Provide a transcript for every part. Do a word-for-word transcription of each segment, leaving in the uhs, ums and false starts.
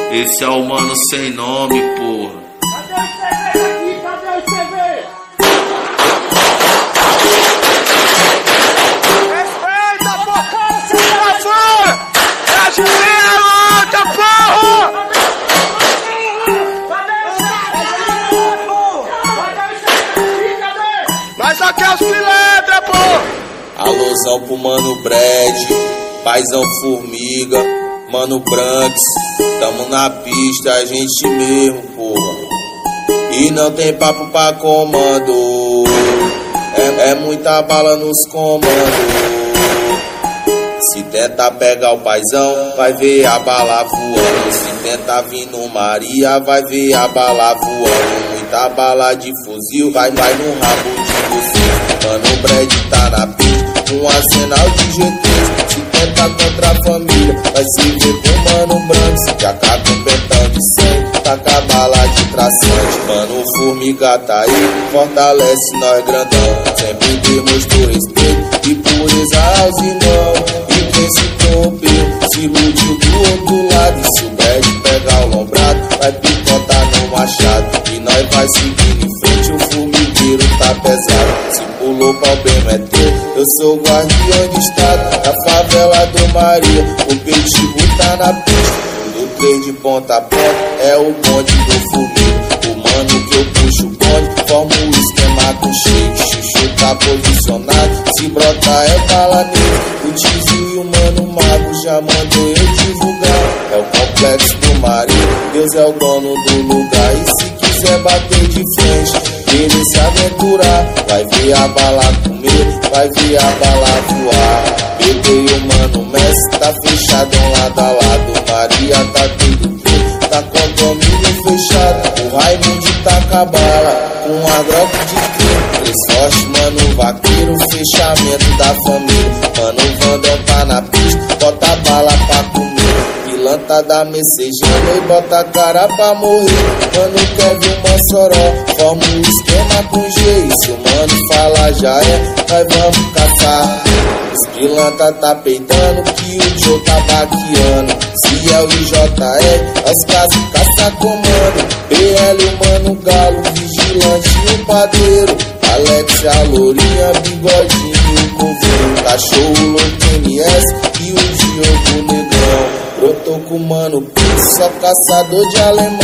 Esse é o mano sem nome, porra. Cadê o I C V aqui? Cadê o I C V? Respeita, porra! Segura fora! É a Juliana, outra, porra! Mas aqui é os pilantra, porra! Alusão pro Mano Brad, paizão Formiga, Mano Branks, tamo na pista, a gente mesmo, porra. E não tem papo pra comando, é, é muita bala nos comandos. Se tenta pegar o paizão, vai ver a bala voando. Se tenta vir no Maria, vai ver a bala voando. Muita bala de fuzil, vai, vai no rabo de você. Mano Brad tá na pista, com um arsenal de G três. Se tenta contra a família, vai se ver com Mano Branco. Se acaba com pentão de cem, taca a bala de traçante. Mano Formiga tá aí, fortalece nós grandão. Sempre demonstrou respeito e pureza aos irmãos. E quem se corrompeu, se iludiu do outro lado. E se o Brad pegar o lombrado, vai picotar no machado. E nós vai seguindo em frente, o formigueiro tá pesado. Se pulou pau bem é teu, eu sou o guardião de estado. Na favela do Maria, o pitbull tá na pista. O três de ponta a ponta é o bonde do formigo. O mano que eu puxo o bonde, forma o esquema com shake. Chuchu tá posicionado, se brotar é bala nele. O tizio e o mano mago já mandou eu divulgar. É o complexo do Maria, Deus é o dono do lugar. E se quiser bater de frente, querer se aventurar, vai ver a bala comer, vai ver a bala voar. Peguei o mano Messi, tá fechadão lado a lado. Maria tá tudo preto, tá com domínio fechado. O Raimundo tá com a bala, com a droga de crime. Três forte, mano vaqueiro, fechamento da família. Mano Vandão tá na pista, bota bala pra comer. Pilantra da messejana e bota a cara pra morrer. Mano quer ver o Mossoró, forma um esquema com G. E se o mano fala já é, nós vamos caçar. Os pilantra tá peitando que o Joe tá baqueando. Se é o I J E, os casos caça comando. P L, o mano Galo, vigilante e o padeiro. Alex, a lourinha, bigodinho e o coveiro. Cachorro louco M S e o Diogo Negão. Brotou com o mano Pix, só caçador de alemão.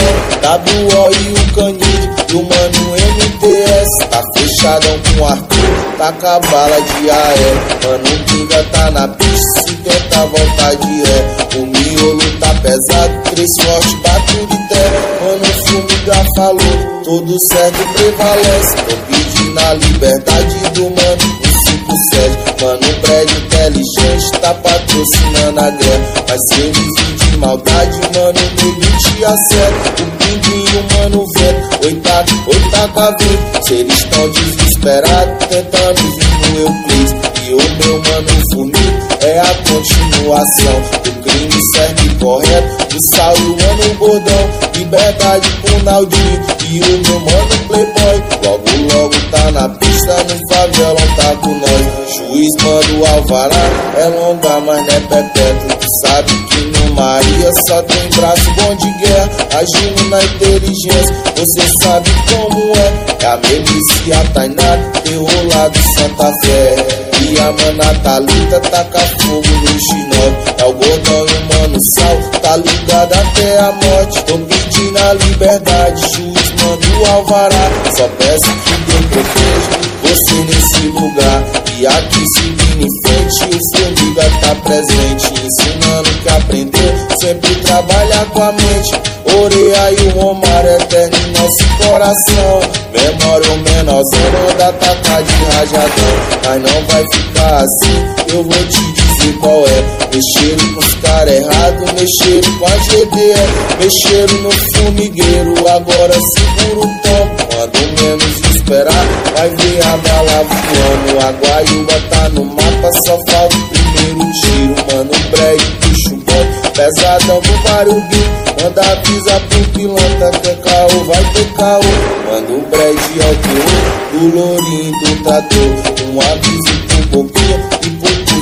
W O e o Canide e o mano M T S. Tá fechadão com o Arthur, tá com a bala de A E. Mano Pinga tá na pista, se tenta voltar de ré. O miolo tá pesado, três forte, bato de terra. Mano Formiga falou, todo certo prevalece. Tô pedindo a liberdade do mano cinco sete. Mano Brad inteligente, tá patrocinando a guerra. Mas se eles vir de maldade, mano, nego te acerta. O pinguinho, mano, vento, oitado, oitado a vento. Se eles tão desesperados, tentando vir no Euclides. E o meu mano Formiga é a continuação do crime certo e correto. Do sal e o mano Bordão, liberdade pro Naldinho. E o meu mano Playboy, logo logo tá na pista, no favelão tá com nós. Juiz manda o alvará, é longa mas não é perpétuo. Tu sabe que no Maria só tem braço bom de guerra, agindo na inteligência, você sabe como é. É a Melissa e a Tainá, terror lá do Santa Fé. E a mana Thalita taca fogo no chinó. É o Gordão e o mano Sal, tá ligado até a morte. Tô pedindo a liberdade, juiz manda o alvará. Só peço que Deus proteja você nesse lugar. E aqui seguindo em frente, o Formiga tá presente, ensinando que aprendeu, sempre trabalha com a mente. Oreia e o Omar eterno em nosso coração. Memória o menorzão, manda atacar de rajadão. Mas não vai ficar assim, eu vou te dizer qual é. Mexeram com os caras errados, mexeram com a G D E. Mexeram no formigueiro, agora segura o tombo. Quando menos esperar, vai ver a bala voando. A Guaiúba tá no mapa, só falta o primeiro tiro. Mano Brad, puxa o bonde, pesadão do Barulhinho. Manda avisar pro pilantra que é caô, vai ter caô. Manda o Brad ao teu, do lourinho do trator. Um aviso pro Boquinha e pro cuzão do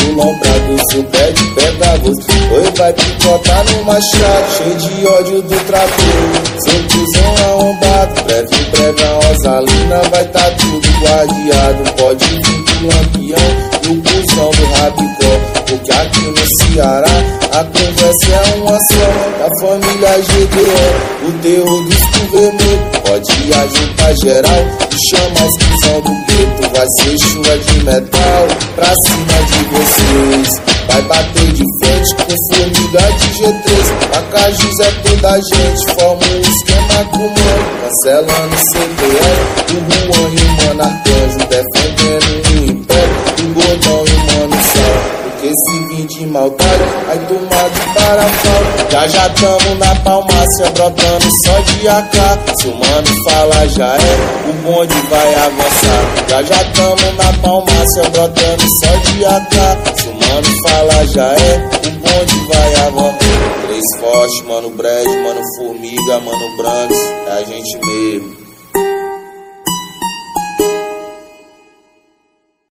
no lombrado, seu pé de pega gosto. Oi, vai picotar no machado, cheio de ódio do trator. Seu cuzão arrombado, breve, breve a Rosalina vai tá tudo guardiado. Pode vir do lampião e o cuzão do rabicó, porque aqui no Ceará a conversa é uma só. Da família G D E, o terror do escuro vermelho. Pode ajudar geral e chamar os cuzão do gueto. Vai ser chuva de metal pra cima de vocês. Vai bater de frente com formiga de G três. A Cajus é toda a gente, forma um esquema com o mano. Cancelando C P L, o Juan e o Mano Arcanjo, defendendo o império, o Gordão e o Mano Sal. Porque se vir de maldade, vai tomar de parafal. Já já tamo na palmácia, brotando só de A K. Se o mano fala já é, o bonde vai avançar. Já já tamo na palmácia, brotando só de A K. Se o mano fala já é, o bonde vai avançar. Três fortes, mano Brad, mano Formiga, mano Branks, é a gente mesmo.